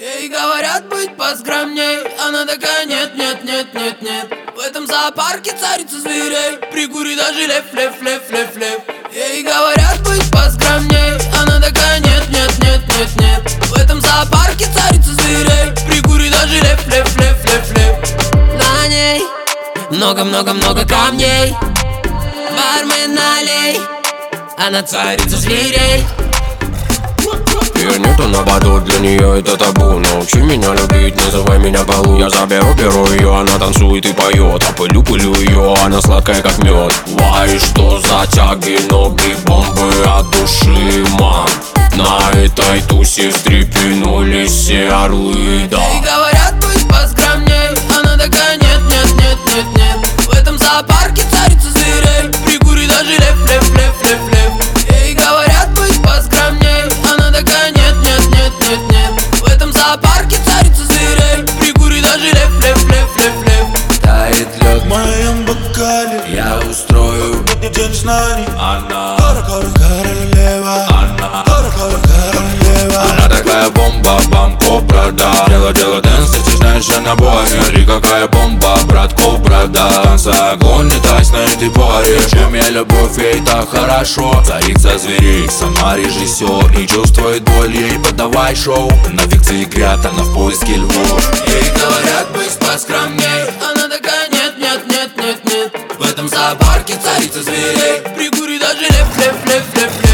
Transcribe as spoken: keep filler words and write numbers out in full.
Ей говорят быть поскромней, она такая нет, нет, нет, нет, нет. В этом зоопарке царица зверей, прикури даже лев, лев, лев, лев, лев. Ей говорят быть поскромней, она такая нет, нет, нет, нет, нет. В этом зоопарке царица зверей, прикури даже лев, лев, лев, лев, лев. На ней много-много-много камней, бармен налей, она царица зверей. Ее нету на боду, для нее это табу. Научи меня любить, называй меня Балу. Я заберу, беру ее, она танцует и поет. А пылю, пылю ее, она сладкая как мед. Вай, что за тяги, ноги, бомбы от души, мам. На этой тусе встрепенулись все орлы, да. Ей говорят быть поскромней, она такая нет, нет, нет, нет, нет. В этом зоопарке царица зверей, прикури даже лев, лев, лев, лев, лев. Ей говорят быть поскромней, она такая нет, нет, нет, нет, нет. В этом зоопарке царица зверей, прикури даже лев, лев, лев, лев, лев. Тает лед В моем бокале я устрою день знаний. Она, Королева, она, королева. она такая бомба, бам, кобра, да. Дело, дело, дэнс, ты знаешь, я на бой. Смотри, какая бомба, брат, кобра, да. Танца, огонь, не тайс на этой паре. Чем я любовь, ей так хорошо. Царица зверей, сама режиссер. Не чувствует боль, ей подавай шоу. На фикции игрят, она в поиске львов. Ей говорят быть поскромней, она такая нет, нет, нет, нет, нет. В этом зоопарке царица зверей, прикури даже лев, лев, лев, лев, лев.